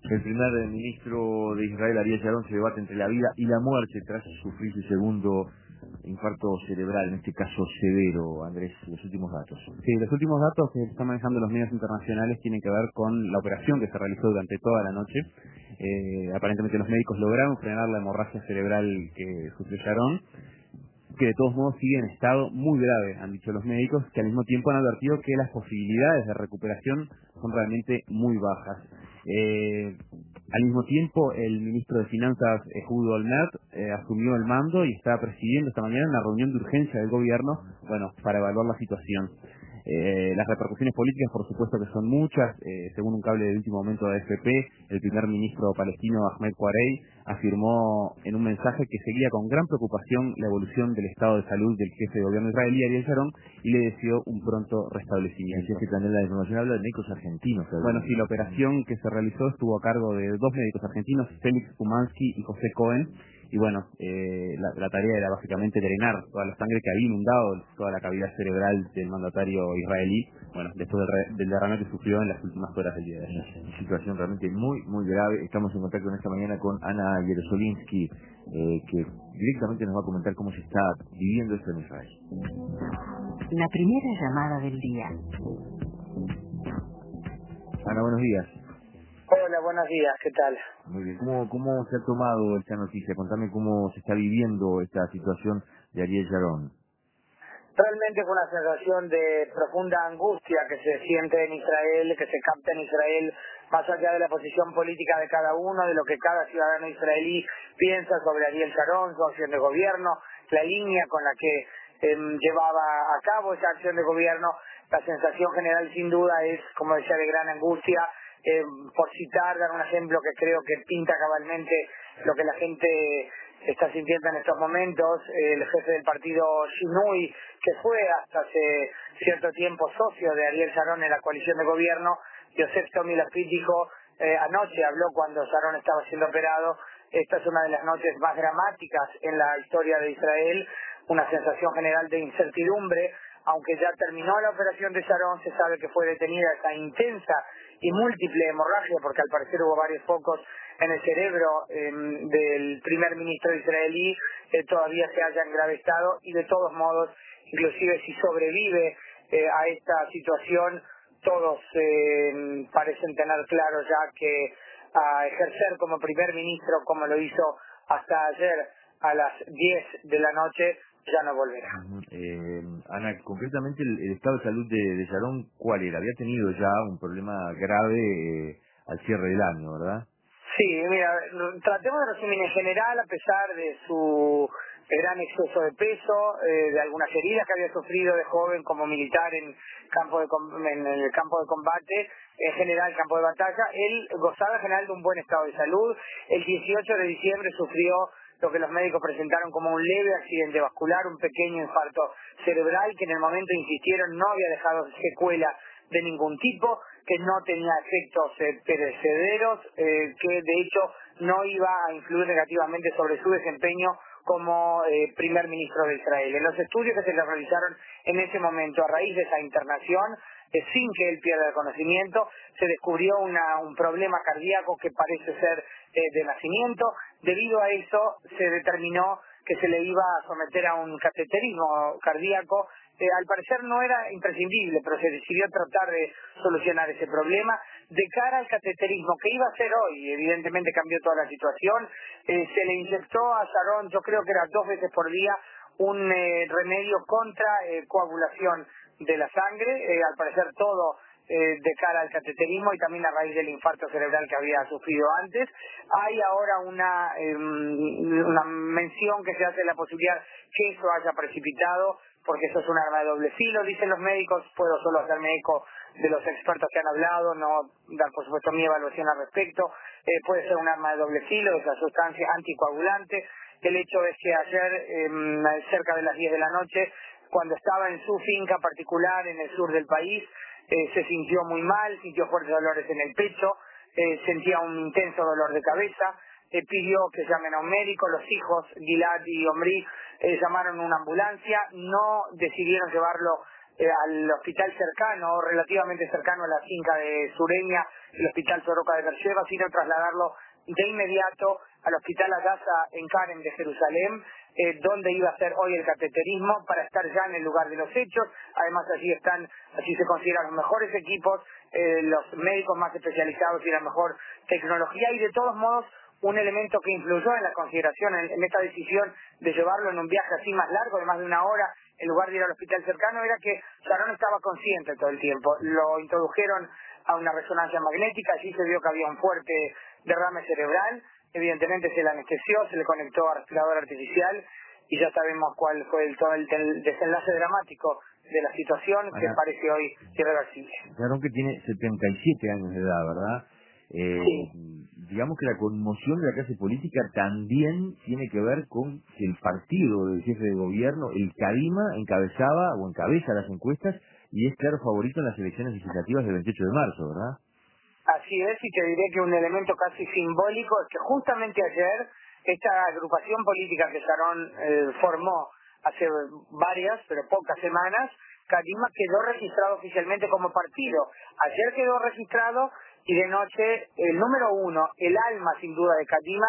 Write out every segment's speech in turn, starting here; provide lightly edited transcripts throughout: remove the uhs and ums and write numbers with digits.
El primer ministro de Israel, Ariel Sharon, se debate entre la vida y la muerte tras sufrir su segundo infarto cerebral, en este caso severo. Andrés, los últimos datos. Sí, los últimos datos que están manejando los medios internacionales tienen que ver con la operación que se realizó durante toda la noche. Aparentemente los médicos lograron frenar la hemorragia cerebral que sufrió Sharon, que de todos modos sigue en estado muy grave, han dicho los médicos, que al mismo tiempo han advertido que las posibilidades de recuperación son realmente muy bajas. Al mismo tiempo, el ministro de Finanzas, Ehud Olmert, asumió el mando y está presidiendo esta mañana una reunión de urgencia del gobierno, para evaluar la situación. Las repercusiones políticas, por supuesto que son muchas. Según un cable de último momento de AFP, el primer ministro palestino Ahmed Quarei afirmó en un mensaje que seguía con gran preocupación la evolución del estado de salud del jefe de gobierno israelí, Ariel Sharon, y le deseó un pronto restablecimiento. Es que también la información habla de médicos argentinos. Bueno, sí, la operación que se realizó estuvo a cargo de dos médicos argentinos, Félix Umansky y José Cohen, y la tarea era básicamente drenar toda la sangre que había inundado toda la cavidad cerebral del mandatario israelí, después del derrame que sufrió en las últimas horas del día de ayer. Una situación realmente muy, muy grave. Estamos en contacto en esta mañana con Ana Yerosolinsky, que directamente nos va a comentar cómo se está viviendo esto en Israel. La primera llamada del día. Ana, buenos días. Hola, buenos días, ¿qué tal? Muy bien. ¿Cómo se ha tomado esta noticia? Contame cómo se está viviendo esta situación de Ariel Sharon. Realmente fue una sensación de profunda angustia que se siente en Israel, que se capta en Israel, más allá de la posición política de cada uno, de lo que cada ciudadano israelí piensa sobre Ariel Sharon, su acción de gobierno, la línea con la que llevaba a cabo esa acción de gobierno. La sensación general sin duda es, como decía, de gran angustia. Por citar, dar un ejemplo que creo que pinta cabalmente lo que la gente está sintiendo en estos momentos, el jefe del partido Shinui, que fue hasta hace cierto tiempo socio de Ariel Sharon en la coalición de gobierno, Yosef Tomi Lapid dijo, anoche habló cuando Sharon estaba siendo operado, esta es una de las noches más dramáticas en la historia de Israel, una sensación general de incertidumbre. Aunque ya terminó la operación de Sharon, se sabe que fue detenida esa intensa y múltiple hemorragia, porque al parecer hubo varios focos en el cerebro del primer ministro israelí, todavía se halla en grave estado, y de todos modos, inclusive si sobrevive a esta situación, todos parecen tener claro ya que a ejercer como primer ministro, como lo hizo hasta ayer a las 10 de la noche, ya no volverá. Ana, concretamente el estado de salud de Sharon, ¿cuál era? Había tenido ya un problema grave al cierre del año, ¿verdad? Sí, mira, tratemos de resumir en general, a pesar de su gran exceso de peso, de algunas heridas que había sufrido de joven como militar en el campo de combate, en general campo de batalla, él gozaba en general de un buen estado de salud. El 18 de diciembre sufrió lo que los médicos presentaron como un leve accidente vascular, un pequeño infarto cerebral que en el momento insistieron no había dejado secuela de ningún tipo, que no tenía efectos perecederos, que de hecho no iba a influir negativamente sobre su desempeño como primer ministro de Israel. En los estudios que se le realizaron en ese momento a raíz de esa internación, sin que él pierda el conocimiento, se descubrió un problema cardíaco que parece ser de nacimiento. Debido a eso se determinó que se le iba a someter a un cateterismo cardíaco. Al parecer no era imprescindible, pero se decidió tratar de solucionar ese problema. De cara al cateterismo, que iba a ser hoy, evidentemente cambió toda la situación, se le inyectó a Sharon, yo creo que era 2 veces por día, un remedio contra coagulación de la sangre, al parecer todo de cara al cateterismo y también a raíz del infarto cerebral que había sufrido antes. Hay ahora una mención que se hace de la posibilidad que eso haya precipitado, porque eso es un arma de doble filo, dicen los médicos. Puedo solo hacerme eco de los expertos que han hablado, no dar por supuesto mi evaluación al respecto. Puede ser un arma de doble filo, esa sustancia anticoagulante. El hecho es que ayer, cerca de las 10 de la noche, cuando estaba en su finca particular en el sur del país, se sintió muy mal, sintió fuertes dolores en el pecho, sentía un intenso dolor de cabeza, pidió que llamen a un médico. Los hijos, Gilad y Omri, llamaron una ambulancia, no decidieron llevarlo al hospital cercano, relativamente cercano a la finca de Sureña, el hospital Soroka de Beersheba, sino trasladarlo de inmediato al hospital Hadassah en Karem de Jerusalén, donde iba a ser hoy el cateterismo, para estar ya en el lugar de los hechos. Además allí se consideran los mejores equipos, los médicos más especializados y la mejor tecnología, y de todos modos un elemento que influyó en la consideración, en esta decisión de llevarlo en un viaje así más largo, de más de una hora, en lugar de ir al hospital cercano, era que Sharon estaba consciente todo el tiempo. Lo introdujeron a una resonancia magnética, allí se vio que había un fuerte derrame cerebral, evidentemente se le anestesió, se le conectó a respirador artificial, y ya sabemos cuál fue todo el desenlace dramático de la situación, que parece hoy irreversible. Sharon, que tiene 77 años de edad, ¿verdad? Sí. Digamos que la conmoción de la clase política también tiene que ver con que el partido del jefe de gobierno, el Kadima, encabeza las encuestas y es claro favorito en las elecciones legislativas del 28 de marzo, ¿verdad? Así es, y te diré que un elemento casi simbólico es que justamente ayer esta agrupación política que Sharon formó hace varias, pero pocas semanas, Kadima quedó registrado oficialmente como partido. Ayer quedó registrado, y de noche el número uno, el alma sin duda de Kadima,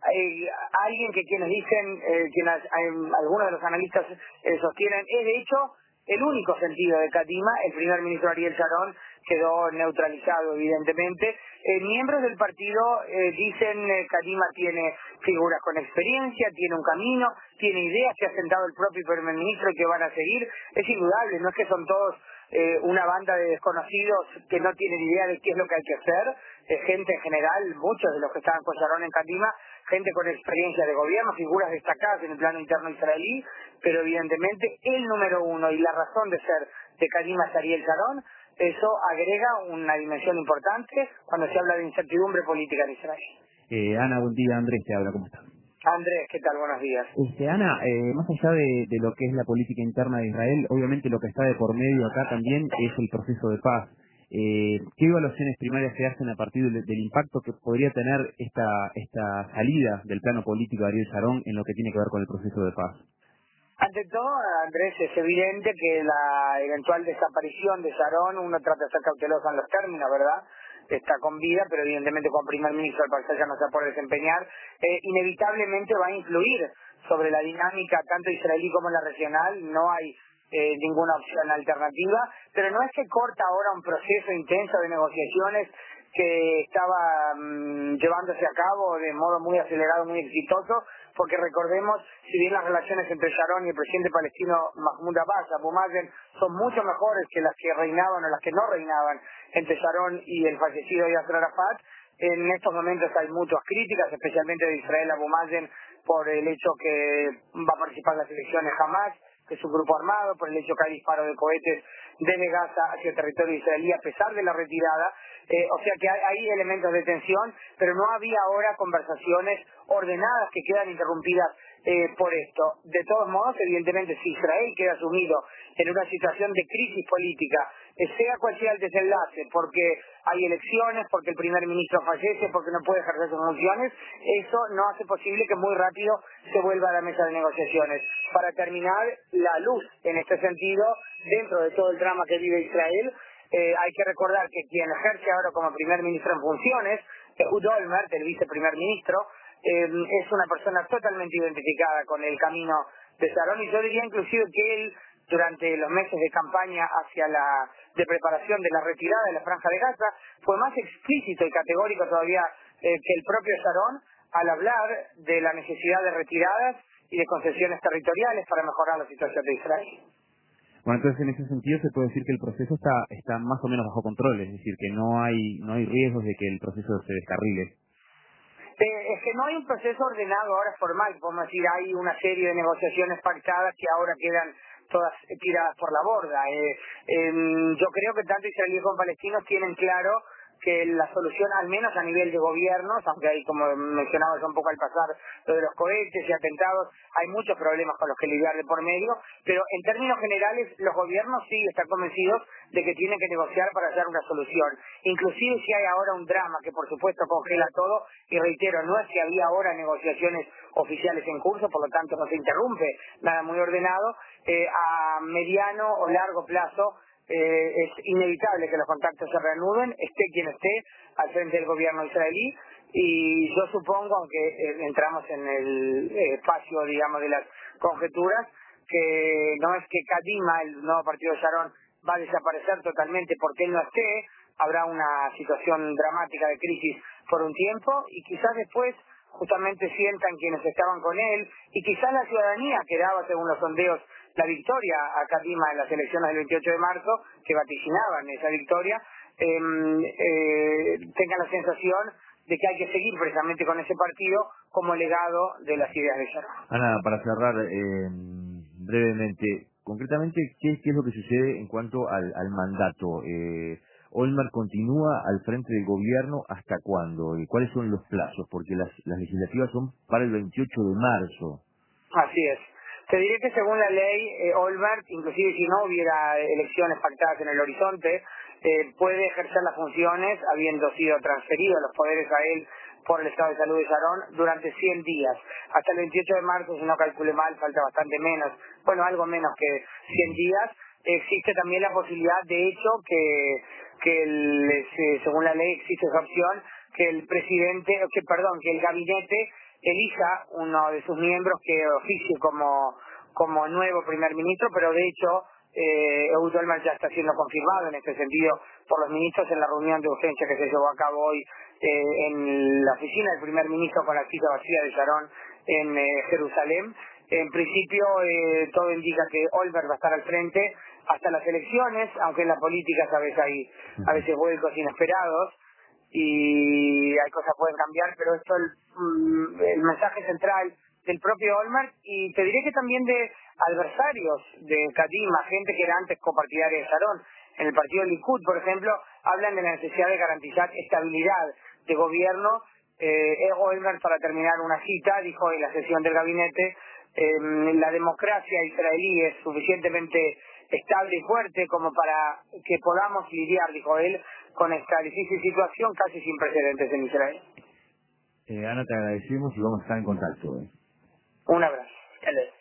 alguien que quienes dicen, algunos de los analistas sostienen, es de hecho el único sentido de Kadima. El primer ministro Ariel Sharon quedó neutralizado evidentemente. Miembros del partido dicen Kadima tiene figuras con experiencia, tiene un camino, tiene ideas que ha sentado el propio primer ministro y que van a seguir. Es indudable, no es que son todos una banda de desconocidos que no tienen idea de qué es lo que hay que hacer. Gente en general, muchos de los que estaban con Sharon en Kadima, gente con experiencia de gobierno, figuras destacadas en el plano interno israelí, pero evidentemente el número uno y la razón de ser de Kadima es Ariel Sharon. Eso agrega una dimensión importante cuando se habla de incertidumbre política en Israel. Ana, buen día. Andrés te habla, ¿cómo estás? Andrés, ¿qué tal? Buenos días. Ana, más allá de lo que es la política interna de Israel, obviamente lo que está de por medio acá también es el proceso de paz. ¿Qué evaluaciones primarias se hacen a partir del impacto que podría tener esta salida del plano político de Ariel Sharon en lo que tiene que ver con el proceso de paz? Ante todo, Andrés, es evidente que la eventual desaparición de Sharon, uno trata de ser cauteloso en los términos, ¿verdad? Está con vida, pero evidentemente como primer ministro al parecer ya no se va a poder desempeñar, inevitablemente va a influir sobre la dinámica tanto israelí como la regional. No hay ninguna opción alternativa, pero no es que corta ahora un proceso intenso de negociaciones que estaba llevándose a cabo de modo muy acelerado, muy exitoso, porque recordemos, si bien las relaciones entre Sharon y el presidente palestino Mahmoud Abbas, Abu Mazen, son mucho mejores que las que reinaban o las que no reinaban entre Sharon y el fallecido Yasser Arafat, en estos momentos hay muchas críticas, especialmente de Israel Abu Mazen, por el hecho que va a participar en las elecciones Hamas, que es un grupo armado, por el hecho que hay disparo de cohetes desde Gaza hacia el territorio israelí a pesar de la retirada. O sea que hay elementos de tensión, pero no había ahora conversaciones ordenadas que quedan interrumpidas por esto. De todos modos, evidentemente, si Israel queda sumido en una situación de crisis política, sea cual sea el desenlace, porque hay elecciones, porque el primer ministro fallece, porque no puede ejercer sus funciones, eso no hace posible que muy rápido se vuelva a la mesa de negociaciones. Para terminar, la luz en este sentido, dentro de todo el drama que vive Israel, hay que recordar que quien ejerce ahora como primer ministro en funciones, Ehud Olmert, el viceprimer ministro, es una persona totalmente identificada con el camino de Sharon, y yo diría inclusive que él, durante los meses de campaña de preparación de la retirada de la Franja de Gaza, fue más explícito y categórico todavía que el propio Sharon al hablar de la necesidad de retiradas y de concesiones territoriales para mejorar la situación de Israel. Bueno, entonces en ese sentido se puede decir que el proceso está más o menos bajo control, es decir, que no hay riesgos de que el proceso se descarrile. Es que no hay un proceso ordenado ahora formal, podemos decir, hay una serie de negociaciones pactadas que ahora quedan todas tiradas por la borda. Yo creo que tanto israelíes como palestinos tienen claro que la solución, al menos a nivel de gobiernos, aunque hay, como mencionaba yo un poco al pasar, lo de los cohetes y atentados, hay muchos problemas con los que lidiar de por medio, pero en términos generales los gobiernos sí están convencidos de que tienen que negociar para hallar una solución. Inclusive si hay ahora un drama que por supuesto congela todo, y reitero, no es que había ahora negociaciones oficiales en curso, por lo tanto no se interrumpe nada muy ordenado, a mediano o largo plazo es inevitable que los contactos se reanuden, esté quien esté al frente del gobierno israelí, y yo supongo, aunque entramos en el espacio, digamos, de las conjeturas, que no es que Kadima, el nuevo partido de Sharon, va a desaparecer totalmente porque él no esté, habrá una situación dramática de crisis por un tiempo, y quizás después justamente sientan quienes estaban con él, y quizás la ciudadanía que daba, según los sondeos, la victoria a Kadima en las elecciones del 28 de marzo, que vaticinaban esa victoria, tengan la sensación de que hay que seguir precisamente con ese partido como legado de las ideas de Sharon. Ana, para cerrar brevemente, concretamente, ¿qué es lo que sucede en cuanto al mandato? ¿Olmert continúa al frente del gobierno hasta cuándo? ¿Cuáles son los plazos? Porque las legislativas son para el 28 de marzo. Así es. Te diré que según la ley, Olmert, inclusive si no hubiera elecciones pactadas en el horizonte, puede ejercer las funciones, habiendo sido transferidos los poderes a él por el estado de salud de Sharon, durante 100 días. Hasta el 28 de marzo, si no calcule mal, falta bastante menos, bueno, algo menos que 100 días. Existe también la posibilidad, de hecho, según la ley existe esa opción, que el gabinete elija uno de sus miembros que oficie como nuevo primer ministro, pero de hecho Ehud Olmert ya está siendo confirmado en este sentido por los ministros en la reunión de urgencia que se llevó a cabo hoy en la oficina del primer ministro con la silla vacía de Sharon en Jerusalén. En principio todo indica que Olmert va a estar al frente hasta las elecciones, aunque en la política sabes hay a veces vuelcos inesperados y hay cosas que pueden cambiar, pero esto es el mensaje central del propio Olmert, y te diré que también de adversarios de Kadima, gente que era antes copartidaria de Sharon. En el partido Likud, por ejemplo, hablan de la necesidad de garantizar estabilidad de gobierno. Olmert, para terminar una cita, dijo en la sesión del gabinete, la democracia israelí es suficientemente estable y fuerte como para que podamos lidiar, dijo él, con esta difícil situación casi sin precedentes en Israel. Ana, te agradecemos y vamos a estar en contacto. Un abrazo.